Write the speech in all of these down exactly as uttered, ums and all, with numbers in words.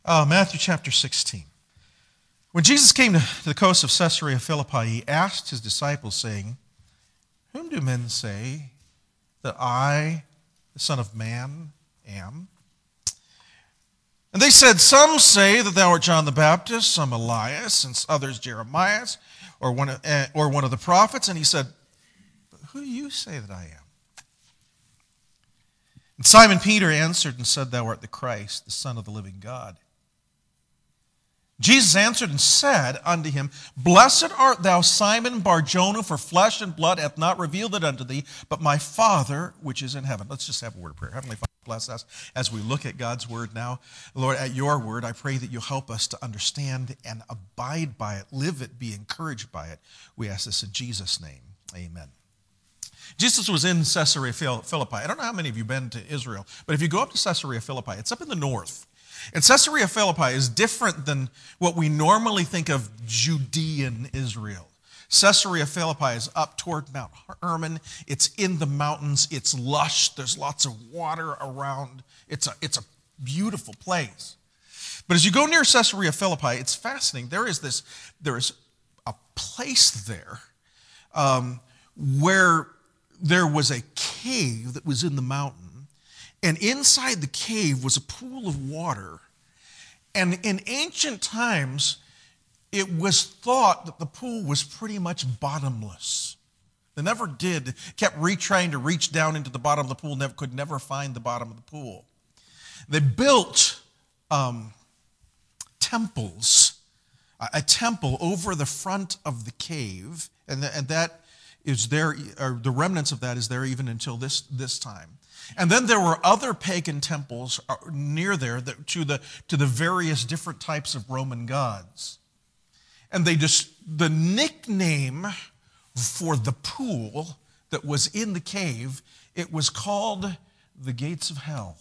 Uh, Matthew chapter sixteen. When Jesus came to the coast of Caesarea Philippi, he asked his disciples, saying, "Whom do men say that I, the Son of Man, am?" And they said, "Some say that thou art John the Baptist, some Elias, and others Jeremiah, or one of, uh, or one of the prophets." And he said, "But who do you say that I am?" And Simon Peter answered and said, "Thou art the Christ, the Son of the living God." Jesus answered and said unto him, "Blessed art thou, Simon Bar-Jonah, for flesh and blood hath not revealed it unto thee, but my Father which is in heaven." Let's just have a word of prayer. Heavenly Father, bless us as we look at God's word now. Lord, at your word, I pray that you'll help us to understand and abide by it, live it, be encouraged by it. We ask this in Jesus' name. Amen. Jesus was in Caesarea Philippi. I don't know how many of you have been to Israel, but if you go up to Caesarea Philippi, it's up in the north. And Caesarea Philippi is different than what we normally think of Judean Israel. Caesarea Philippi is up toward Mount Hermon. It's in the mountains. It's lush. There's lots of water around. It's a, it's a beautiful place. But as you go near Caesarea Philippi, it's fascinating. There is this, there is a place there um, where there was a cave that was in the mountain. And inside the cave was a pool of water. And in ancient times, it was thought that the pool was pretty much bottomless. They never did, kept re- trying to reach down into the bottom of the pool, never, could never find the bottom of the pool. They built um, temples, a temple over the front of the cave, and, the, and that is there, or the remnants of that is there even until this, this time. And then there were other pagan temples near there that, to the to the various different types of Roman gods. And they just the nickname for the pool that was in the cave, it was called the Gates of Hell.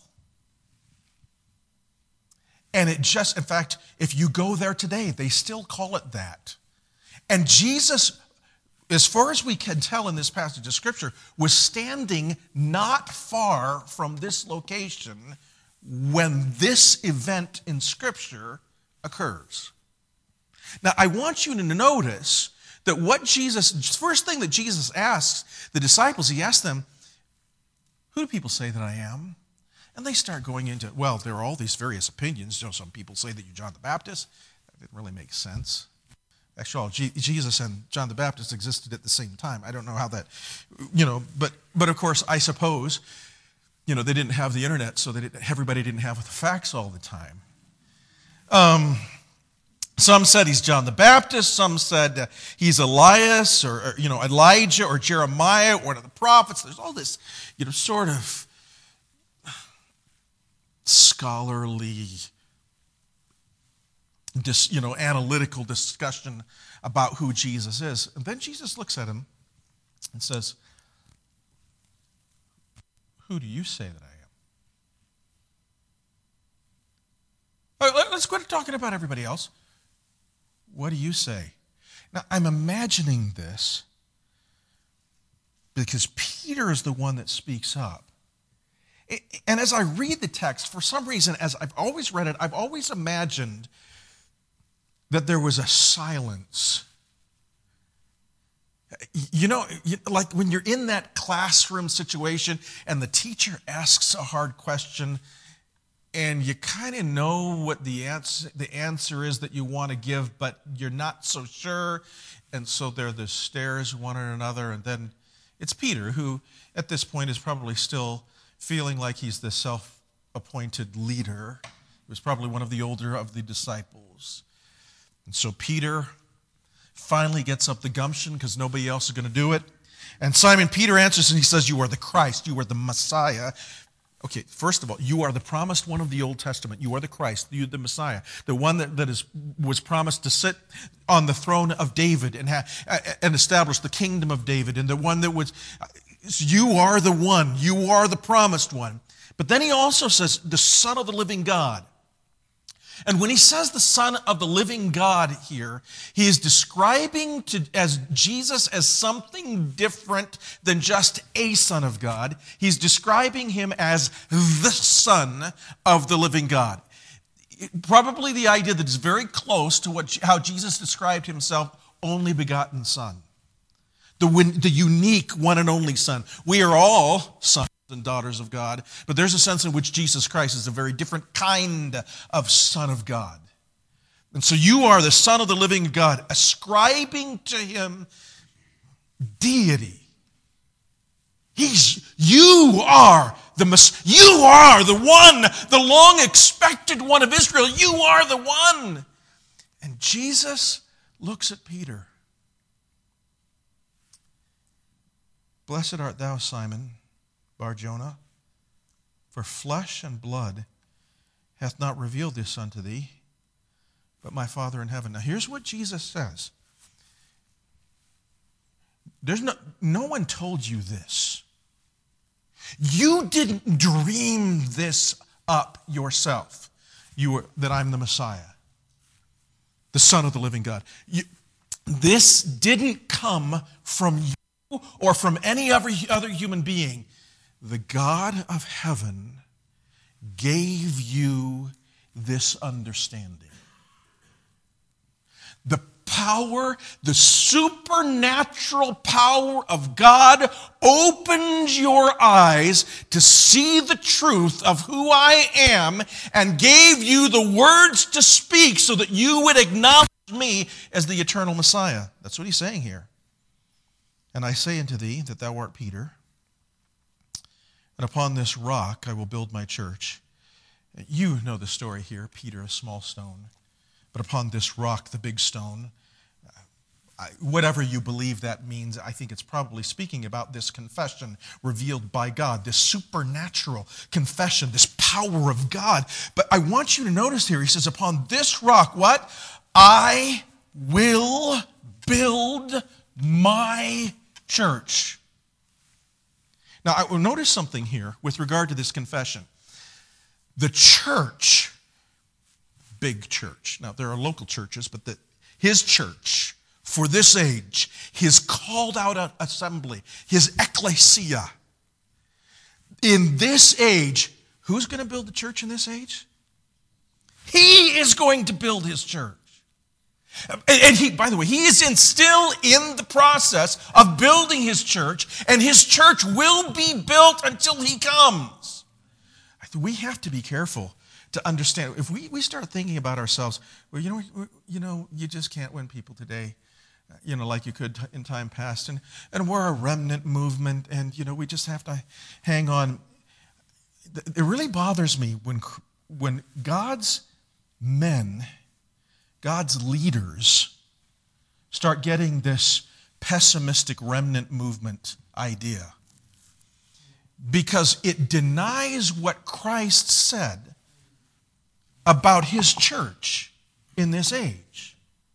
And it just, in fact, if you go there today, they still call it that. And Jesus, as far as we can tell in this passage of Scripture, was standing not far from this location when this event in Scripture occurs. Now, I want you to notice that what Jesus, first thing that Jesus asks the disciples, he asks them, "Who do people say that I am?" And they start going into, well, there are all these various opinions. You know, some people say that you're John the Baptist. That didn't really make sense. Actually, Jesus and John the Baptist existed at the same time. I don't know how that, you know, but but of course, I suppose, you know, they didn't have the internet, so they didn't, everybody didn't have the facts all the time. Um, some said he's John the Baptist. Some said uh, he's Elias, or, or, you know, Elijah, or Jeremiah, or one of the prophets. There's all this, you know, sort of scholarly, Dis, you know, analytical discussion about who Jesus is. And then Jesus looks at him and says, "Who do you say that I am?" All right, let's quit talking about everybody else. What do you say? Now, I'm imagining this because Peter is the one that speaks up. And as I read the text, for some reason, as I've always read it, I've always imagined that there was a silence. You know, like when you're in that classroom situation and the teacher asks a hard question and you kind of know what the answer, the answer is that you want to give, but you're not so sure. And so there are the stares one at another. And then it's Peter, who at this point is probably still feeling like he's the self-appointed leader. He was probably one of the older of the disciples. And so Peter finally gets up the gumption because nobody else is going to do it. And Simon Peter answers and he says, "You are the Christ. You are the Messiah." Okay, first of all, you are the promised one of the Old Testament. You are the Christ. You are the Messiah. The one that, that is, was promised to sit on the throne of David and, ha, and establish the kingdom of David. And the one that was, you are the one. You are the promised one. But then he also says, the Son of the living God. And when he says the Son of the living God here, he is describing to, as Jesus as something different than just a Son of God. He's describing him as the Son of the living God. probably the idea that is very close to what how Jesus described himself, only begotten Son. The, the unique one and only Son. We are all sons and daughters of God, but there's a sense in which Jesus Christ is a very different kind of Son of God. And so you are the Son of the living God, ascribing to him deity. He's, you are the you are the one, the long-expected one of Israel. You are the one. And Jesus looks at Peter. Blessed art thou, Simon Bar-Jonah, for flesh and blood hath not revealed this unto thee, but my Father in heaven. Now here's what Jesus says. There's no, no one told you this. You didn't dream this up yourself, you were, that I'm the Messiah, the Son of the living God. You, this didn't come from you or from any other, other human being. The God of heaven gave you this understanding. The power, the supernatural power of God opened your eyes to see the truth of who I am and gave you the words to speak so that you would acknowledge me as the eternal Messiah. That's what he's saying here. And I say unto thee that thou art Peter, and upon this rock I will build my church. You know the story here, Peter, a small stone. But upon this rock, the big stone, whatever you believe that means, I think it's probably speaking about this confession revealed by God, this supernatural confession, this power of God. But I want you to notice here, he says, upon this rock, what? I will build my church. Now, I will notice something here with regard to this confession. The church, big church. Now, there are local churches, but the, his church, for this age, his called out assembly, his ecclesia. In this age, who's going to build the church in this age? He is going to build his church. And he, by the way, he is in, still in the process of building his church, and his church will be built until he comes. We have to be careful to understand. If we, we start thinking about ourselves, well, you know, you know, you just can't win people today, you know, like you could in time past, and and we're a remnant movement, and you know, we just have to hang on. It really bothers me when when God's men, God's leaders, start getting this pessimistic remnant movement idea, because it denies what Christ said about his church in this age.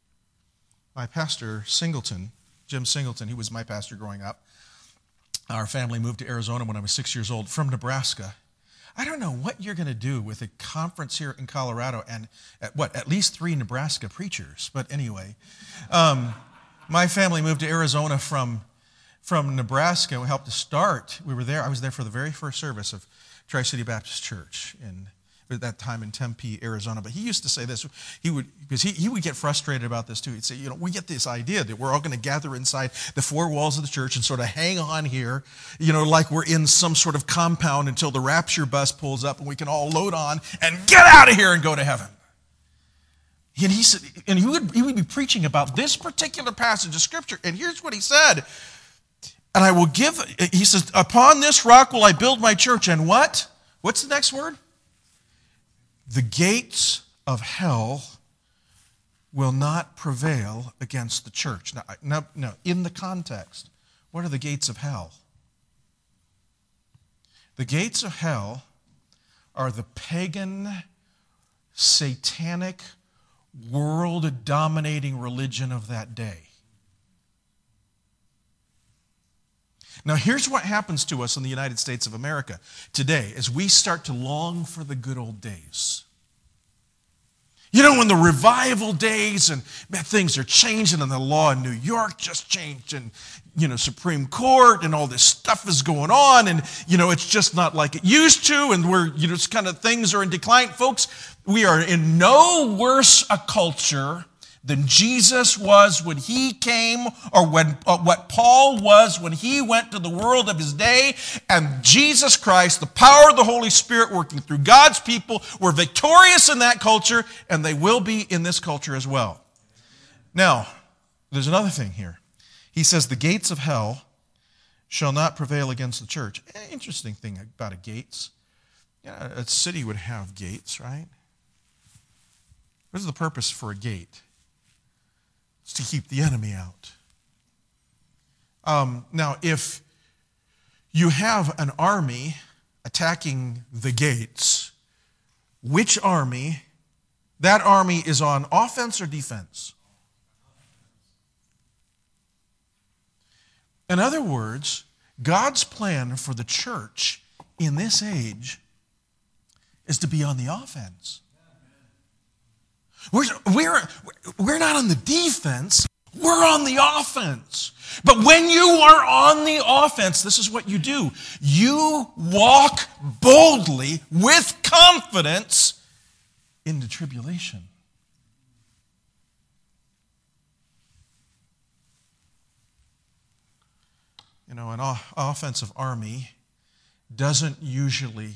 My pastor, Singleton, Jim Singleton, he was my pastor growing up. Our family moved to Arizona when I was six years old from Nebraska. I don't know what you're going to do with a conference here in Colorado and, at what, at least three Nebraska preachers. But anyway, um, my family moved to Arizona from, from Nebraska. We helped to start. We were there. I was there for the very first service of Tri-City Baptist Church in at that time in Tempe, Arizona. But he used to say this. He would, because he, he would get frustrated about this too. He'd say, you know, we get this idea that we're all going to gather inside the four walls of the church and sort of hang on here, you know, like we're in some sort of compound until the rapture bus pulls up and we can all load on and get out of here and go to heaven. And he said, and he would, he would be preaching about this particular passage of Scripture. And here's what he said. And I will give, he says, upon this rock will I build my church. And what? What's the next word? The gates of hell will not prevail against the church. Now, no, no, in the context, what are the gates of hell? The gates of hell are the pagan, satanic, world-dominating religion of that day. Now, here's what happens to us in the United States of America today as we start to long for the good old days. You know, in the revival days, and man, things are changing, and the law in New York just changed, and, you know, Supreme Court, and all this stuff is going on, and, you know, it's just not like it used to, and we're, you know, it's kind of things are in decline. Folks, we are in no worse a culture than Jesus was when he came, or when uh, what Paul was when he went to the world of his day. And Jesus Christ, the power of the Holy Spirit working through God's people, were victorious in that culture, and they will be in this culture as well. Now, there's another thing here. He says, the gates of hell shall not prevail against the church. Interesting thing about a gates. Yeah, a city would have gates, right? What is the purpose for a gate? It's to keep the enemy out. Um, now, if you have an army attacking the gates, which army, that army is on offense or defense? In other words, God's plan for the church in this age is to be on the offense. We're, we're, we're not on the defense, we're on the offense. But when you are on the offense, this is what you do. You walk boldly with confidence into tribulation. You know, an offensive army doesn't usually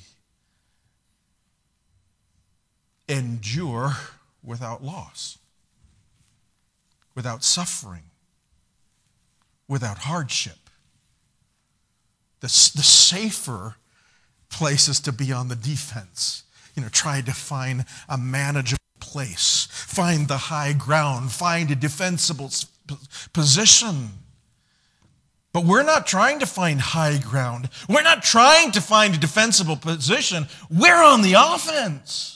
endure without loss, without suffering, without hardship. The, the safer place is to be on the defense. You know, try to find a manageable place, find the high ground, find a defensible position. But we're not trying to find high ground. We're not trying to find a defensible position. We're on the offense.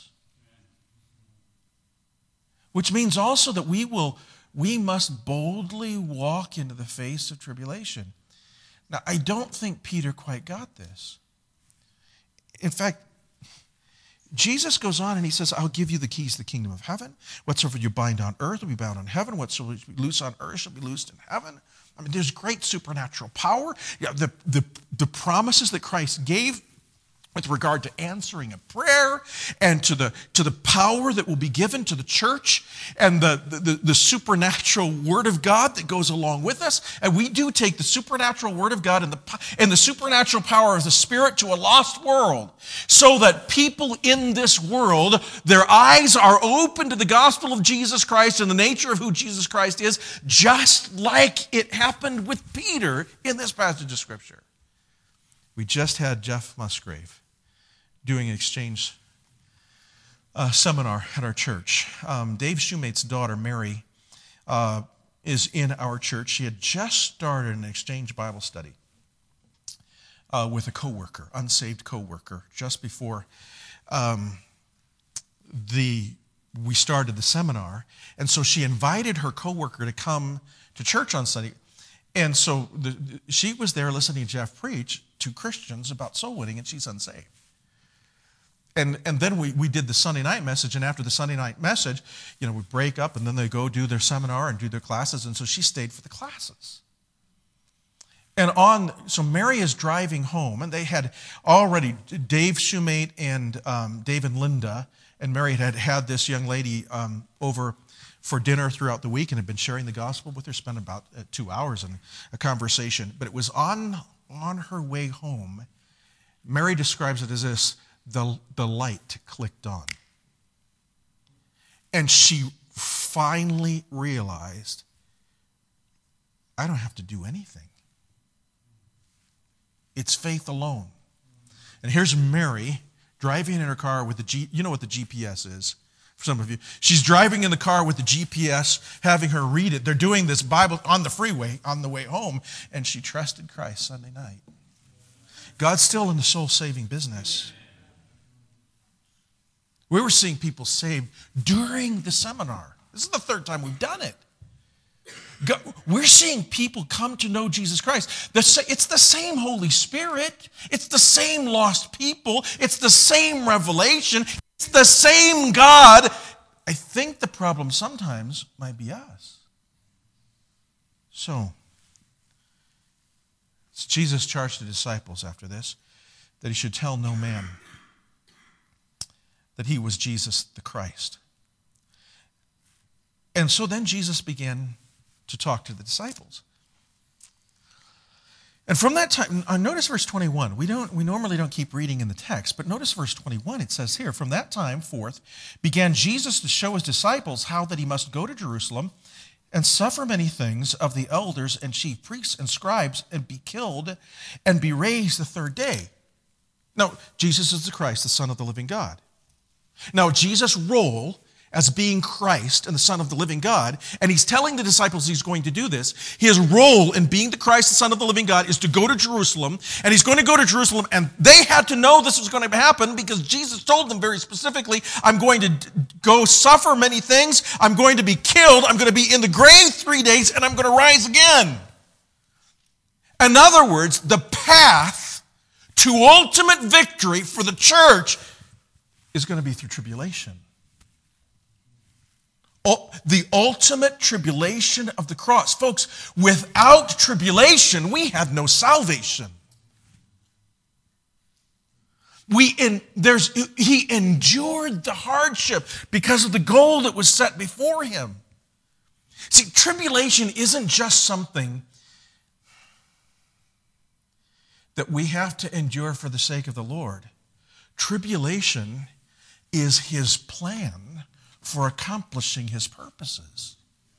Which means also that we will, we must boldly walk into the face of tribulation. Now, I don't think Peter quite got this. In fact, Jesus goes on and he says, I'll give you the keys to the kingdom of heaven. Whatsoever you bind on earth will be bound on heaven. Whatsoever you loose on earth shall be loosed in heaven. I mean, there's great supernatural power. Yeah, the, the, the promises that Christ gave with regard to answering a prayer and to the, to the power that will be given to the church and the, the, the supernatural word of God that goes along with us. And we do take the supernatural word of God and the, and the supernatural power of the Spirit to a lost world so that people in this world, their eyes are open to the gospel of Jesus Christ and the nature of who Jesus Christ is, just like it happened with Peter in this passage of Scripture. We just had Jeff Musgrave doing an exchange uh, seminar at our church. Um, Dave Shoemate's daughter, Mary, uh, is in our church. She had just started an exchange Bible study uh, with a coworker, unsaved coworker, just before um, the we started the seminar. And so she invited her coworker to come to church on Sunday. And so the, she was there listening to Jeff preach to Christians about soul winning, and she's unsaved. And and then we, we did the Sunday night message, and after the Sunday night message, you know, we break up, and then they go do their seminar and do their classes, and so she stayed for the classes. And on, so Mary is driving home, and they had already, Dave Shoemate and um, Dave and Linda, and Mary had had this young lady um, over for dinner throughout the week and had been sharing the gospel with her, spent about uh, two hours in a conversation. But it was on, on her way home, Mary describes it as this, the, the light clicked on. And she finally realized, I don't have to do anything. It's faith alone. And here's Mary driving in her car with the G, you know what the G P S is for some of you. She's driving in the car with the G P S, having her read it. They're doing this Bible on the freeway on the way home, and she trusted Christ Sunday night. God's still in the soul-saving business. We were seeing people saved during the seminar. This is the third time we've done it. God, we're seeing people come to know Jesus Christ. It's the same Holy Spirit. It's the same lost people. It's the same revelation. It's the same God. I think problem sometimes might be us. So, Jesus charged the disciples after this that he should tell no man that he was Jesus the Christ. And so then Jesus began to talk to the disciples. And from that time, uh, notice verse twenty-one. We don't. We normally don't keep reading in the text, but notice verse twenty-one. It says here, from that time forth began Jesus to show his disciples how that he must go to Jerusalem and suffer many things of the elders and chief priests and scribes and be killed and be raised the third day. Now, Jesus is the Christ, the Son of the living God. Now, Jesus' role as being Christ and the Son of the living God, and he's telling the disciples he's going to do this. His role in being the Christ, the Son of the living God, is to go to Jerusalem, and he's going to go to Jerusalem, and they had to know this was going to happen because Jesus told them very specifically, I'm going to go suffer many things, I'm going to be killed, I'm going to be in the grave three days, and I'm going to rise again. In other words, the path to ultimate victory for the church is going to be through tribulation. The ultimate tribulation of the cross. Folks, without tribulation, we have no salvation. We in, there's, he endured the hardship because of the goal that was set before him. See, tribulation isn't just something that we have to endure for the sake of the Lord. Tribulation is his plan for accomplishing his purposes.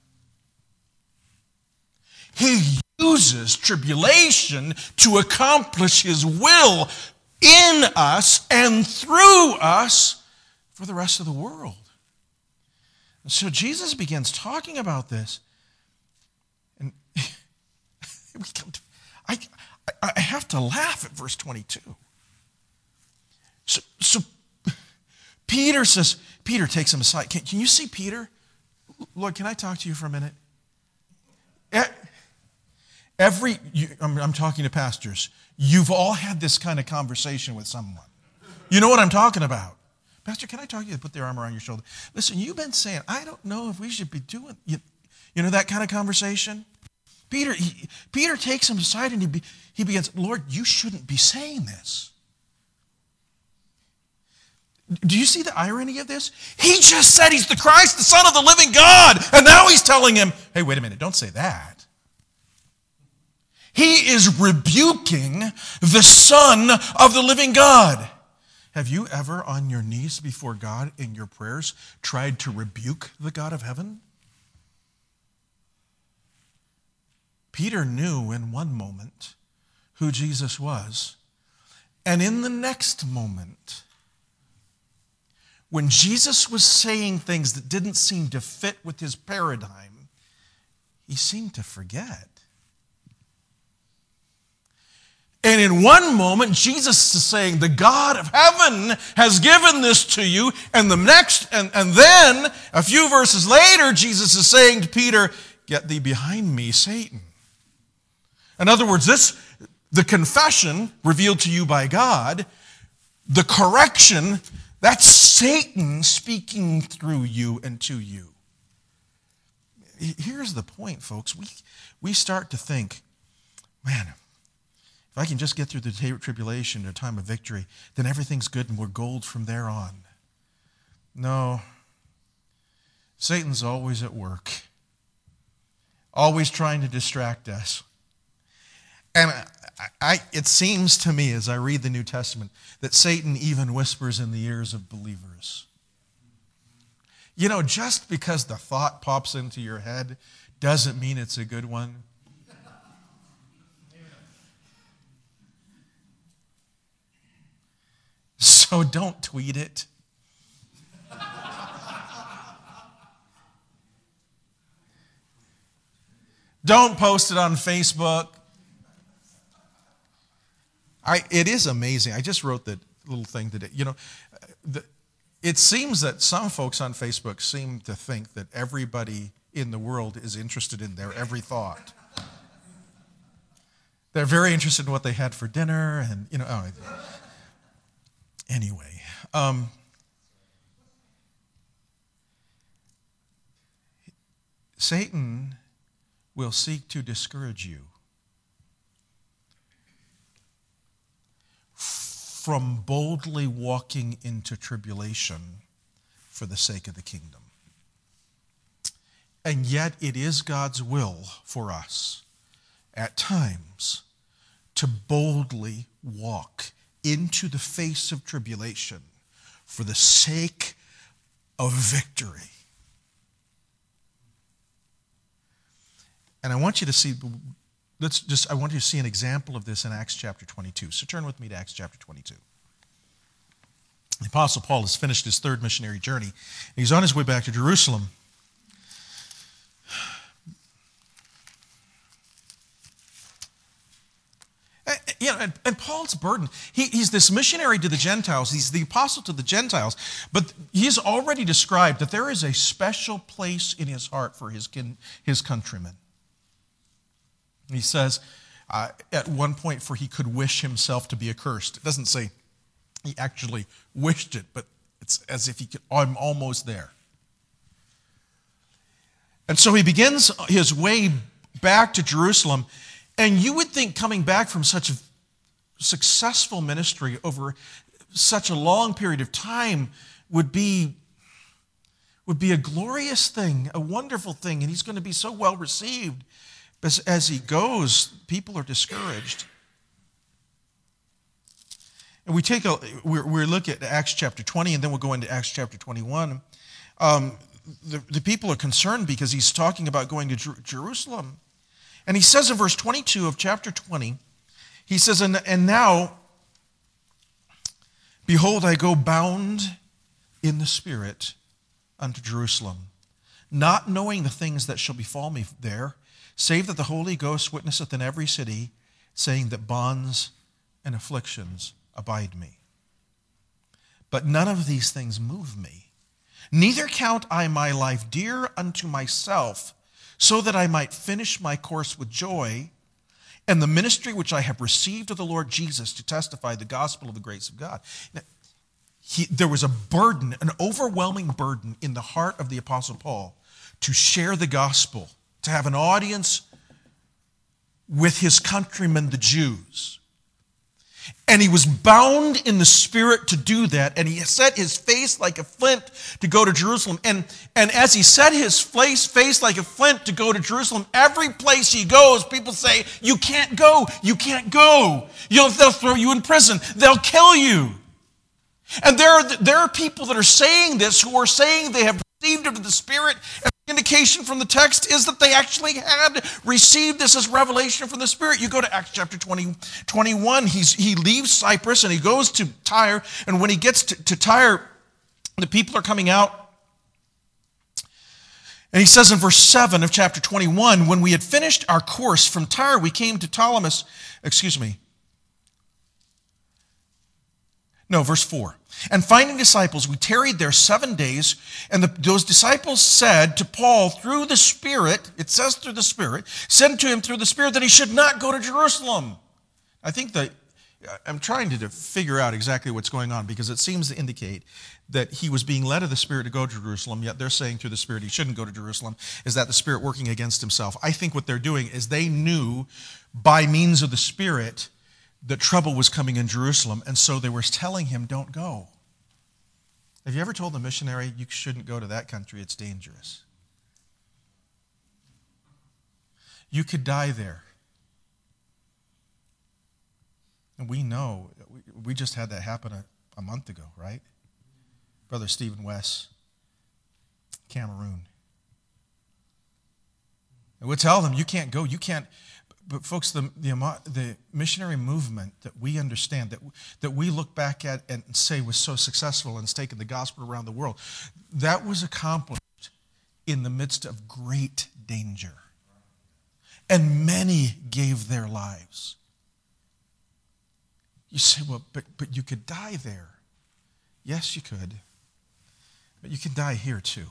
He uses tribulation to accomplish his will in us and through us for the rest of the world. And so Jesus begins talking about this. And we come to, I, I have to laugh at verse twenty-two. So, so Peter says, Peter takes him aside. Can, can you see Peter? Lord, can I talk to you for a minute? Every, you, I'm, I'm talking to pastors. You've all had this kind of conversation with someone. You know what I'm talking about. Pastor, can I talk to you? Put their arm around your shoulder. Listen, you've been saying, I don't know if we should be doing, you, you know that kind of conversation? Peter, he, Peter takes him aside and he, be, he begins, Lord, you shouldn't be saying this. Do you see the irony of this? He just said he's the Christ, the Son of the living God, and now he's telling him, hey, wait a minute, don't say that. He is rebuking the Son of the living God. Have you ever on your knees before God in your prayers tried to rebuke the God of heaven? Peter knew in one moment who Jesus was, and in the next moment, when Jesus was saying things that didn't seem to fit with his paradigm, he seemed to forget. And in one moment, Jesus is saying, the God of heaven has given this to you. And the next, and, and then, a few verses later, Jesus is saying to Peter, get thee behind me, Satan. In other words, this, the confession revealed to you by God, the correction, that's Satan speaking through you and to you. Here's the point, folks. We, we start to think, man, if I can just get through the tribulation or time of victory, then everything's good and we're gold from there on. No. Satan's always at work, always trying to distract us. And I, I, it seems to me as I read the New Testament that Satan even whispers in the ears of believers. You know, just because the thought pops into your head doesn't mean it's a good one. So don't tweet it. Don't post it on Facebook. I, it is amazing. I just wrote that little thing today. You know, the, it seems that some folks on Facebook seem to think that everybody in the world is interested in their every thought. They're very interested in what they had for dinner, and you know. Oh, anyway, um, Satan will seek to discourage you from boldly walking into tribulation for the sake of the kingdom. And yet it is God's will for us at times to boldly walk into the face of tribulation for the sake of victory. And I want you to see, let's just, I want you to see an example of this in Acts chapter twenty-two. So turn with me to Acts chapter twenty-two. The Apostle Paul has finished his third missionary journey. He's on his way back to Jerusalem. You know, and, and Paul's burden, he, he's this missionary to the Gentiles, he's the apostle to the Gentiles, but he's already described that there is a special place in his heart for his, kin, his countrymen. He says uh, at one point, for he could wish himself to be accursed. It doesn't say he actually wished it, but it's as if he could, I'm almost there. And so he begins his way back to Jerusalem. And you would think coming back from such a successful ministry over such a long period of time would be, would be a glorious thing, a wonderful thing, and he's going to be so well received. As, as he goes, people are discouraged. And we take a, we we look at Acts chapter twenty, and then we'll go into Acts chapter twenty-one. Um, the, the people are concerned because he's talking about going to Jer- Jerusalem. And he says in verse twenty-two of chapter twenty, he says, and, and now, behold, I go bound in the Spirit unto Jerusalem, not knowing the things that shall befall me there, save that the Holy Ghost witnesseth in every city, saying that bonds and afflictions abide me. But none of these things move me. Neither count I my life dear unto myself, so that I might finish my course with joy, and the ministry which I have received of the Lord Jesus to testify the gospel of the grace of God. Now, he, there was a burden, an overwhelming burden in the heart of the Apostle Paul to share the gospel, to have an audience with his countrymen, the Jews. And he was bound in the Spirit to do that, and he set his face like a flint to go to Jerusalem. And, and as he set his face, face like a flint to go to Jerusalem, every place he goes, people say, you can't go, you can't go. You'll, they'll throw you in prison, they'll kill you. And there are, there are people that are saying this who are saying they have received of the Spirit. And the indication from the text is that they actually had received this as revelation from the Spirit. You go to Acts chapter twenty, twenty-one. He's, he leaves Cyprus and he goes to Tyre. And when he gets to, to Tyre, the people are coming out. And he says in verse seven of chapter twenty-one, when we had finished our course from Tyre, we came to Ptolemais, excuse me, No, verse four. And finding disciples, we tarried there seven days, and the, those disciples said to Paul through the Spirit, it says through the Spirit, said to him through the Spirit that he should not go to Jerusalem. I think that, I'm trying to figure out exactly what's going on, because it seems to indicate that he was being led of the Spirit to go to Jerusalem, yet they're saying through the Spirit he shouldn't go to Jerusalem. Is that the Spirit working against himself? I think what they're doing is they knew by means of the Spirit that trouble was coming in Jerusalem, and so they were telling him, don't go. Have you ever told a missionary, you shouldn't go to that country, it's dangerous? You could die there. And we know, we just had that happen a, a month ago, right? Brother Stephen West, Cameroon. And we'll tell them, you can't go, you can't. But folks, the, the, the missionary movement that we understand, that, that we look back at and say was so successful and has taken the gospel around the world, that was accomplished in the midst of great danger. And many gave their lives. You say, well, but, but you could die there. Yes, you could. But you can die here too.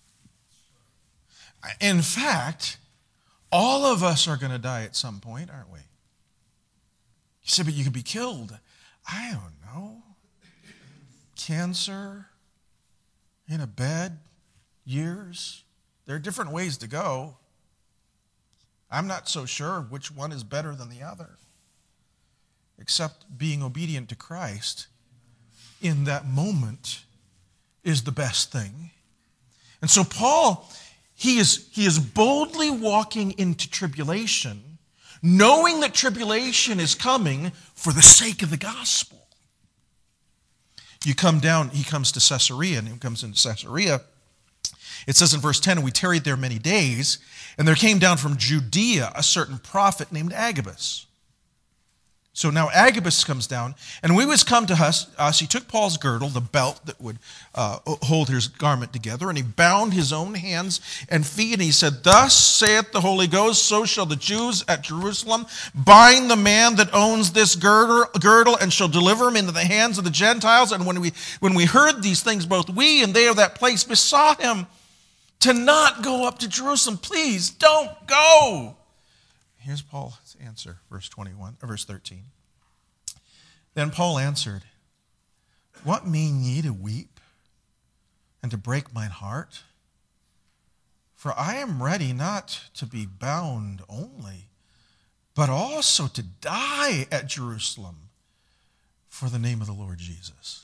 In fact, all of us are going to die at some point, aren't we? You say, but you could be killed. I don't know. Cancer, in a bed, years. There are different ways to go. I'm not so sure which one is better than the other, except being obedient to Christ in that moment is the best thing. And so Paul, he is, he is boldly walking into tribulation, knowing that tribulation is coming for the sake of the gospel. You come down, he comes to Caesarea, and he comes into Caesarea. It says in verse ten, and we tarried there many days, and there came down from Judea a certain prophet named Agabus. So now Agabus comes down, and when he was come to us, us he took Paul's girdle, the belt that would uh, hold his garment together, and he bound his own hands and feet, and he said, thus saith the Holy Ghost, so shall the Jews at Jerusalem bind the man that owns this girdle, girdle and shall deliver him into the hands of the Gentiles. And when we, when we heard these things, both we and they of that place besought him to not go up to Jerusalem. Please don't go. Here's Paul's answer, verse twenty-one, or verse thirteen. Then Paul answered, what mean ye to weep and to break mine heart? For I am ready not to be bound only, but also to die at Jerusalem for the name of the Lord Jesus.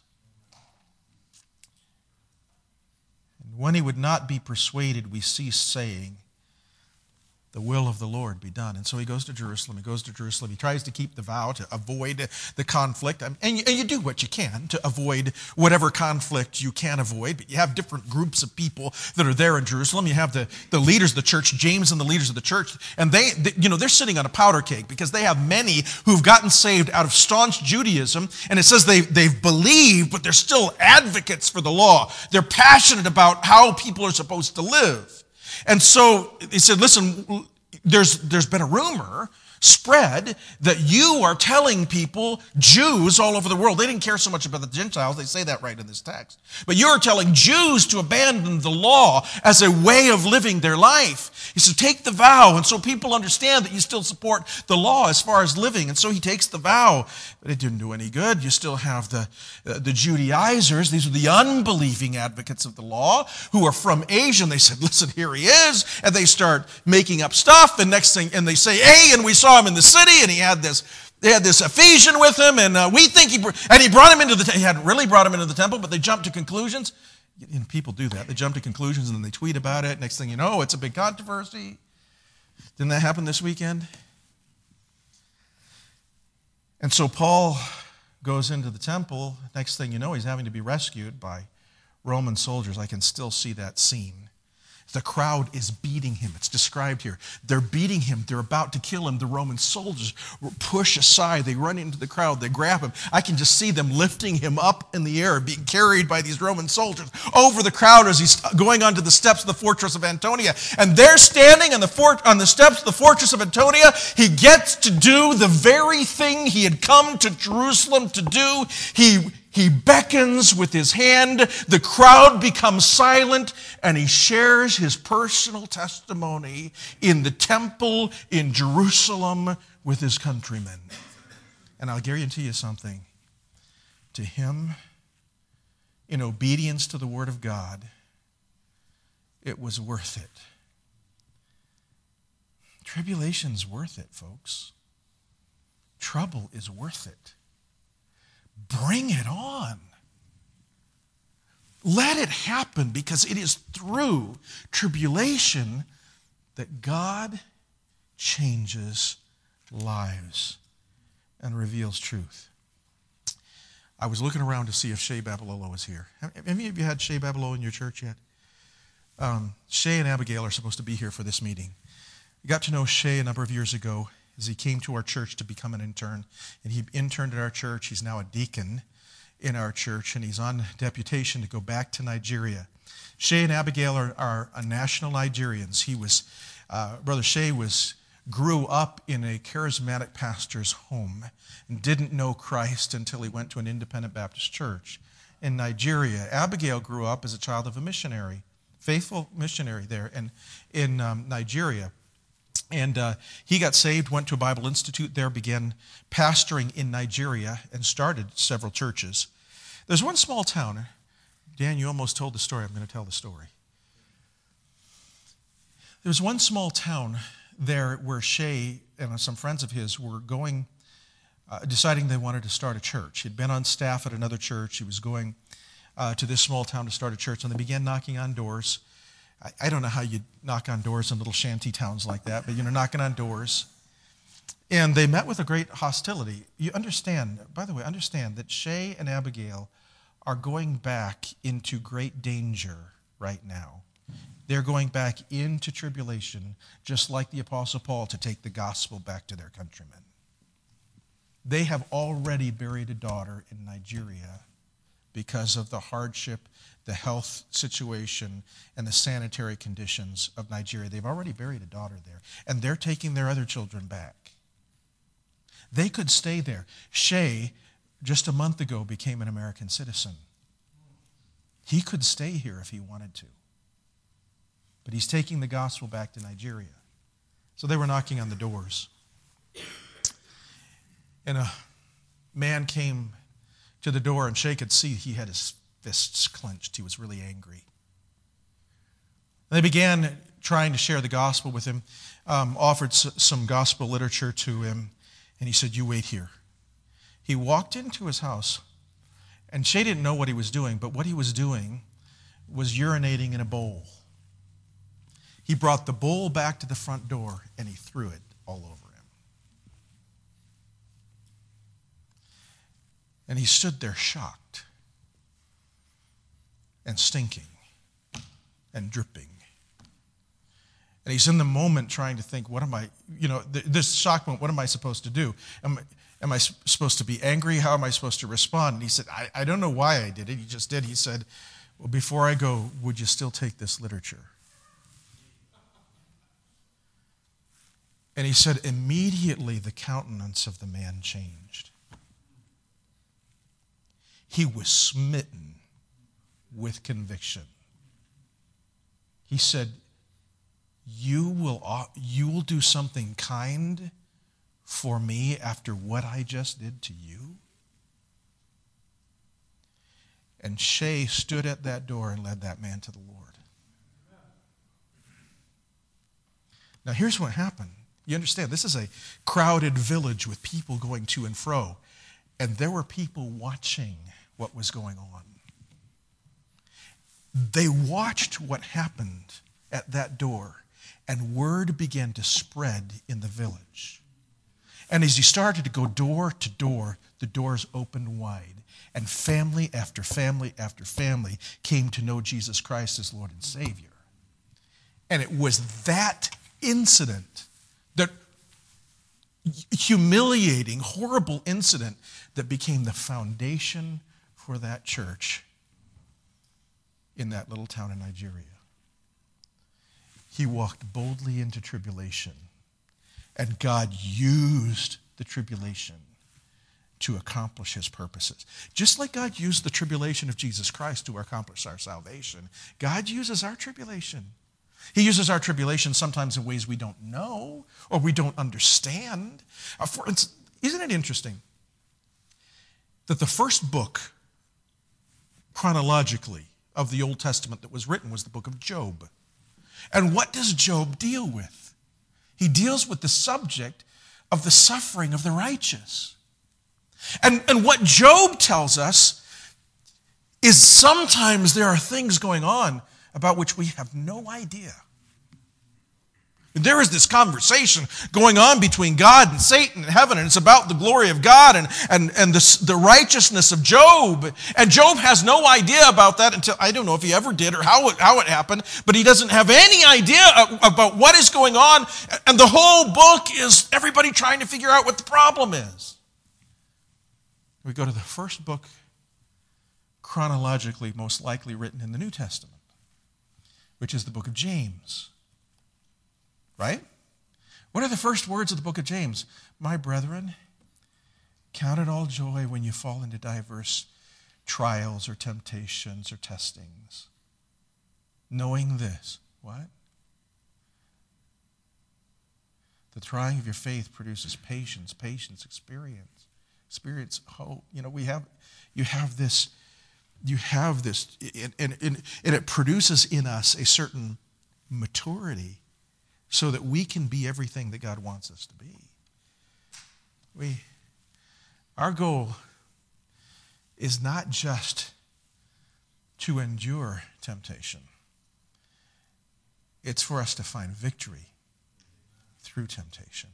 And when he would not be persuaded, we cease saying, the will of the Lord be done. And so he goes to Jerusalem. He goes to Jerusalem. He tries to keep the vow to avoid the conflict. And you, and you do what you can to avoid whatever conflict you can avoid. But you have different groups of people that are there in Jerusalem. You have the, the leaders of the church, James and the leaders of the church. And they, they, you know, they're sitting on a powder keg because they have many who've gotten saved out of staunch Judaism. And it says they, they've believed, but they're still advocates for the law. They're passionate about how people are supposed to live. And so he said, listen, there's, there's been a rumor spread that you are telling people, Jews all over the world, they didn't care so much about the Gentiles, they say that right in this text, but you're telling Jews to abandon the law as a way of living their life. He said, take the vow, and so people understand that you still support the law as far as living, and so he takes the vow, but it didn't do any good. You still have the, uh, the Judaizers, these are the unbelieving advocates of the law, who are from Asia, and they said, listen, here he is, and they start making up stuff, and next thing, and they say, hey, and we saw him in the city, and he had this, they had this Ephesian with him, and uh, we think he, and he brought him into the, he hadn't really brought him into the temple, but they jumped to conclusions. And people do that. They jump to conclusions, and then they tweet about it. Next thing you know, it's a big controversy. Didn't that happen this weekend? And so Paul goes into the temple. Next thing you know, he's having to be rescued by Roman soldiers. I can still see that scene. The crowd is beating him. It's described here. They're beating him. They're about to kill him. The Roman soldiers push aside. They run into the crowd. They grab him. I can just see them lifting him up in the air, being carried by these Roman soldiers over the crowd as he's going onto the steps of the fortress of Antonia. And they're standing on the, fort, on the steps of the fortress of Antonia. He gets to do the very thing he had come to Jerusalem to do. He He beckons with his hand, the crowd becomes silent, and he shares his personal testimony in the temple in Jerusalem with his countrymen. And I'll guarantee you something. To him, in obedience to the word of God, it was worth it. Tribulation's worth it, folks. Trouble is worth it. Bring it on. Let it happen, because it is through tribulation that God changes lives and reveals truth. I was looking around to see if Shay Babalolo was here. Have any of you had Shay Babalolo in your church yet? Um, Shay and Abigail are supposed to be here for this meeting. I got to know Shay a number of years ago as he came to our church to become an intern. And he interned at our church. He's now a deacon in our church, and he's on deputation to go back to Nigeria. Shay and Abigail are, are, are national Nigerians. He was, uh, Brother Shay was, grew up in a charismatic pastor's home and didn't know Christ until he went to an independent Baptist church in Nigeria. Abigail grew up as a child of a missionary, faithful missionary there in, in um, Nigeria. And uh, he got saved, went to a Bible Institute there, began pastoring in Nigeria, and started several churches. There's one small town. Dan, you almost told the story. I'm going to tell the story. There was one small town there where Shay and some friends of his were going, uh, deciding they wanted to start a church. He'd been on staff at another church. He was going uh, to this small town to start a church, and they began knocking on doors. I, I don't know how you knock on doors in little shanty towns like that, but, you know, knocking on doors. And they met with a great hostility. You understand, by the way, understand that Shay and Abigail are going back into great danger right now. They're going back into tribulation, just like the Apostle Paul, to take the gospel back to their countrymen. They have already buried a daughter in Nigeria because of the hardship, the health situation, and the sanitary conditions of Nigeria. They've already buried a daughter there, and they're taking their other children back. They could stay there. Shay, just a month ago, became an American citizen. He could stay here if he wanted to. But he's taking the gospel back to Nigeria. So they were knocking on the doors. And a man came to the door, and Shay could see he had his fists clenched. He was really angry. And they began trying to share the gospel with him, um, offered s- some gospel literature to him, and he said, "You wait here." He walked into his house, and Shay didn't know what he was doing, but what he was doing was urinating in a bowl. He brought the bowl back to the front door, and he threw it all over him. And he stood there shocked and stinking and dripping. And he's in the moment trying to think, what am I, you know, th- this shock moment, what am I supposed to do? Am, am I s- supposed to be angry? How am I supposed to respond? And he said, I, I don't know why I did it. He just did. He said, well, before I go, would you still take this literature? And he said, immediately the countenance of the man changed. He was smitten with conviction. He said, you will, you will do something kind for me after what I just did to you? And Shay stood at that door and led that man to the Lord. Now here's what happened. You understand, this is a crowded village with people going to and fro. And there were people watching what was going on. They watched what happened at that door, and word began to spread in the village. And as he started to go door to door, the doors opened wide, and family after family after family came to know Jesus Christ as Lord and Savior. And it was that incident, that humiliating, horrible incident, that became the foundation for that church in that little town in Nigeria. He walked boldly into tribulation, and God used the tribulation to accomplish his purposes. Just like God used the tribulation of Jesus Christ to accomplish our salvation, God uses our tribulation. He uses our tribulation sometimes in ways we don't know or we don't understand. Uh, for instance, isn't it interesting that the first book chronologically of the Old Testament that was written was the book of Job? And what does Job deal with? He deals with the subject of the suffering of the righteous. And, and what Job tells us is sometimes there are things going on about which we have no idea. There is this conversation going on between God and Satan in heaven, and it's about the glory of God and, and, and the, the righteousness of Job. And Job has no idea about that until, I don't know if he ever did or how it, how it happened, but he doesn't have any idea about what is going on. And the whole book is everybody trying to figure out what the problem is. We go to the first book chronologically most likely written in the New Testament, which is the book of James. Right? What are the first words of the book of James? My brethren, count it all joy when you fall into diverse trials or temptations or testings, knowing this. What? The trying of your faith produces patience, patience, experience, experience, hope. You know, we have, you have this, you have this, and, and, and it produces in us a certain maturity so that we can be everything that God wants us to be. We, our goal is not just to endure temptation. It's for us to find victory through temptation.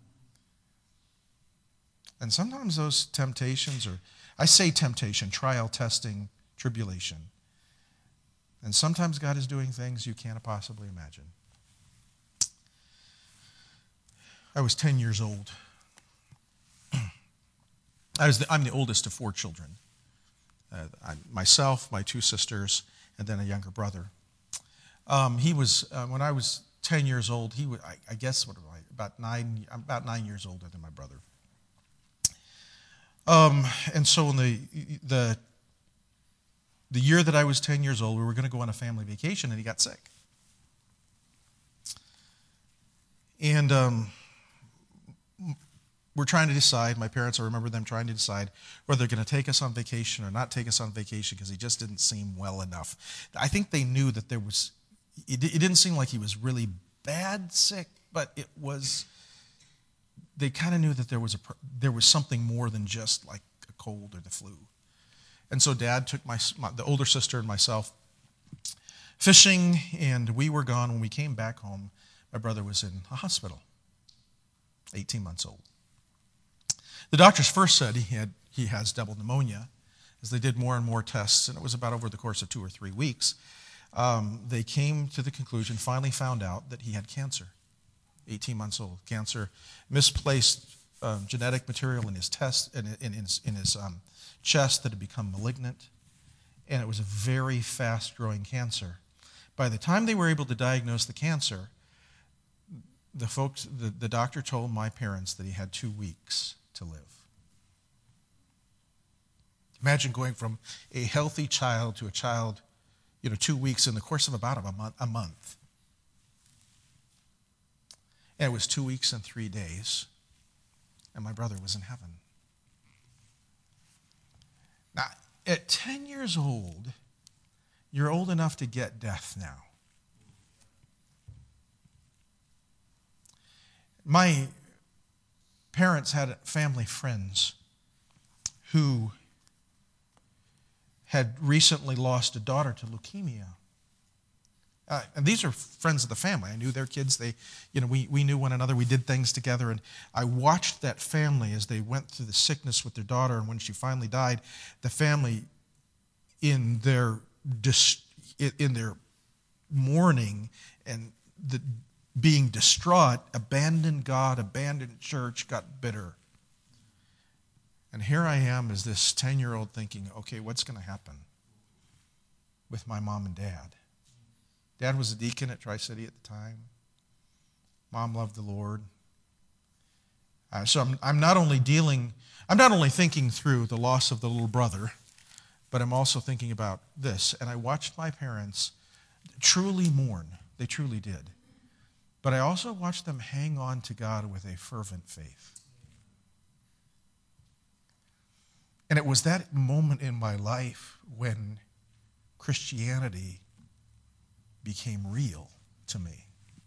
And sometimes those temptations are, I say temptation, trial, testing, tribulation. And sometimes God is doing things you can't possibly imagine. I was ten years old. I was the, I'm the oldest of four children. Uh, I, myself, my two sisters, and then a younger brother. Um, he was, uh, when I was ten years old, he was, I, I guess, what am I, about nine, I'm about nine years older than my brother. Um, and so in the, the, the year that I was ten years old, we were going to go on a family vacation, and he got sick. And um, we're trying to decide, my parents, I remember them trying to decide whether they're going to take us on vacation or not take us on vacation because he just didn't seem well enough. I think they knew that there was, it, it didn't seem like he was really bad sick, but it was, they kind of knew that there was a there was something more than just like a cold or the flu. And so Dad took my, my the older sister and myself fishing, and we were gone. When we came back home, my brother was in a hospital, eighteen months old. The doctors first said he had he has double pneumonia. As they did more and more tests, and it was about over the course of two or three weeks, um, they came to the conclusion, finally found out that he had cancer. eighteen months old, cancer, misplaced um, genetic material in his test, in, in, in his, in his um, chest that had become malignant, and it was a very fast-growing cancer. By the time they were able to diagnose the cancer, the folks, the, the doctor told my parents that he had two weeks to live. Imagine going from a healthy child to a child, you know, two weeks in the course of about a month. A month. And it was two weeks and three days, and my brother was in heaven. Now, at ten years old, you're old enough to get death now. My parents had family friends who had recently lost a daughter to leukemia. Uh, and these are friends of the family. I knew their kids. They, you know, we, we knew one another. We did things together. And I watched that family as they went through the sickness with their daughter. And when she finally died, the family, in their dis, in their mourning and the, being distraught, abandoned God, abandoned church, got bitter. And here I am as this ten-year-old thinking, okay, what's going to happen with my mom and dad? Dad was a deacon at Tri-City at the time. Mom loved the Lord. Uh, so I'm, I'm not only dealing, I'm not only thinking through the loss of the little brother, but I'm also thinking about this. And I watched my parents truly mourn. They truly did. But I also watched them hang on to God with a fervent faith. And it was that moment in my life when Christianity became real to me.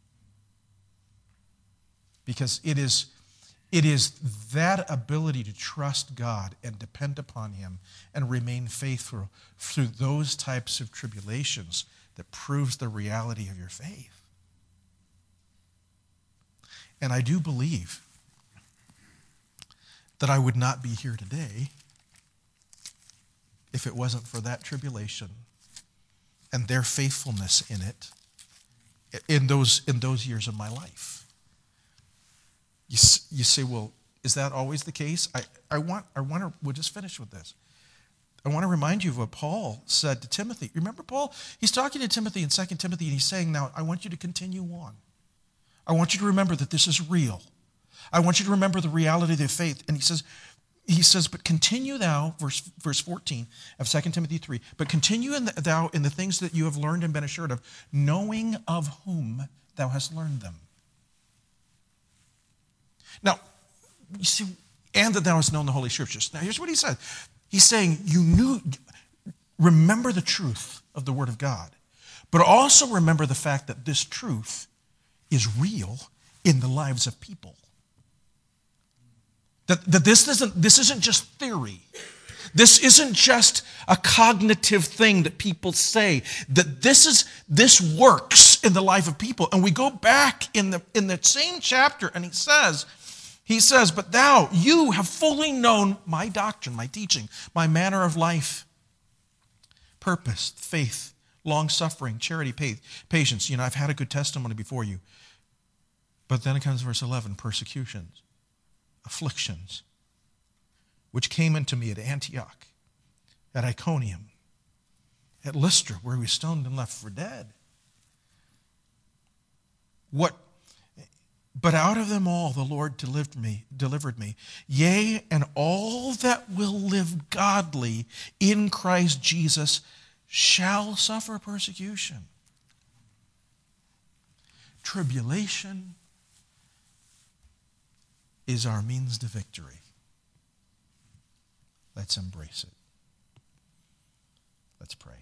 Because it is, it is that ability to trust God and depend upon Him and remain faithful through those types of tribulations that proves the reality of your faith. And I do believe that I would not be here today if it wasn't for that tribulation and their faithfulness in it, in those, in those years of my life. You, you say, well, is that always the case? I, I want, I want to, we'll just finish with this. I want to remind you of what Paul said to Timothy. Remember Paul? He's talking to Timothy in Second Timothy, and he's saying, now, I want you to continue on. I want you to remember that this is real. I want you to remember the reality of the faith. And he says, He says, but continue thou, verse, verse fourteen of Second Timothy three, but continue in the, thou in the things that you have learned and been assured of, knowing of whom thou hast learned them. Now, you see, and that thou hast known the Holy Scriptures. Now, here's what he said. He's saying, you knew, remember the truth of the Word of God, but also remember the fact that this truth is real in the lives of people. That, that this isn't, this isn't just theory. This isn't just a cognitive thing that people say. That this is this works in the life of people. And we go back in the in the same chapter, and he says, he says, but thou, you have fully known my doctrine, my teaching, my manner of life, purpose, faith, long-suffering, charity, patience. You know, I've had a good testimony before you. But then it comes verse eleven, persecutions, afflictions, which came into me at Antioch, at Iconium, at Lystra, where we stoned and left for dead. What? But out of them all the Lord delivered me, delivered me. Yea, and all that will live godly in Christ Jesus shall suffer persecution. Tribulation is our means to victory. Let's embrace it. Let's pray.